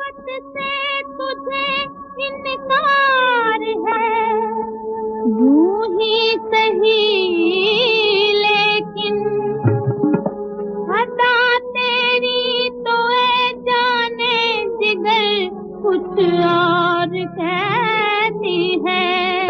बात से तुझे इनकार है, यूं ही सही लेकिन अदा तेरी तो है जाने जिगर कुछ और कहती है।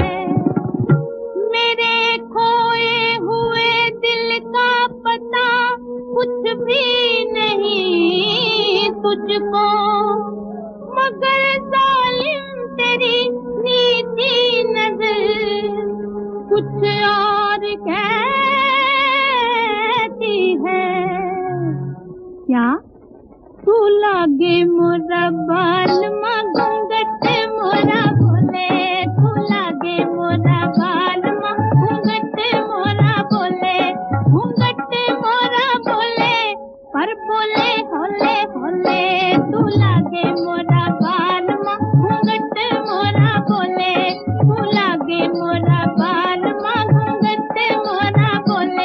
मेरे खोए हुए दिल का पता कुछ भी नहीं तुझको, मगर जालिम तेरी नीची नजर कुछ और कहती है। क्या तू लागे मोरा बाल मां घूंघट मोरा बोले, तू लागे मोरा बाल मां घूंघट मोरा बोले, घूंघट मोरा बोले पर बोले होले होले, तू लागे मोरा बाल मां घूंघट मोरा बोले, तू लागे मोरा बाल मां घूंघट मोरा बोले।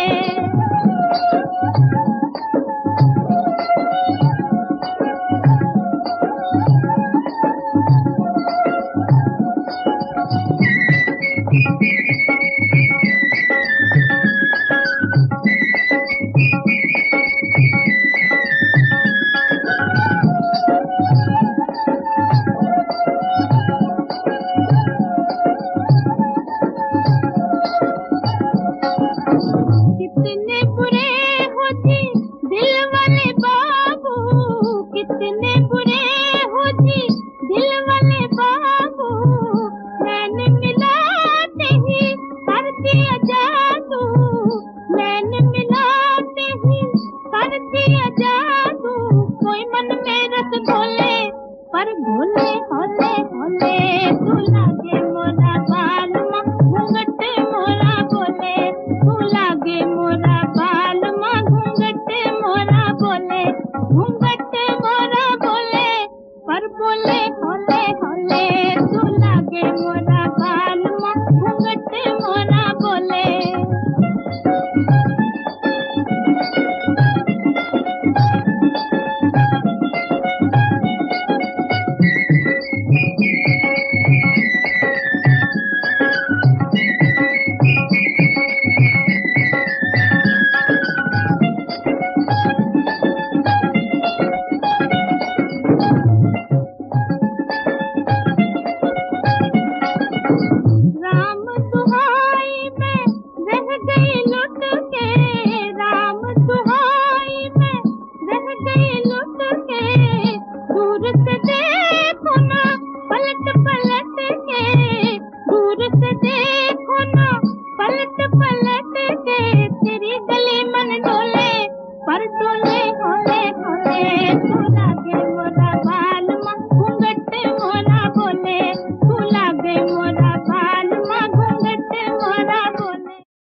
कितने बुरे हो जी दिल वाले बाबू, कितने बुरे हो जी दिल वाले बाबू, मैंने मिलाते ही कर दिया जादू, मैंने मिलाते ही कर दिया जादू। कोई मन में रस घोले पर भोले होले होले, तू लागे मोरा बाल मां घूंघट मोरा बोले, तू लागे मोरा बाल मां घूंघट मोरा बोले, घूंघट मोरा बोले पर बोले होले होले, तू लागे मोरा बाल मां घूंघट मोरा बोले। राम दुहाई में रह गई लुट के, राम दुहाई में रह गई लुट के, दूर से देखो ना पलट पलट के, दूर से देखो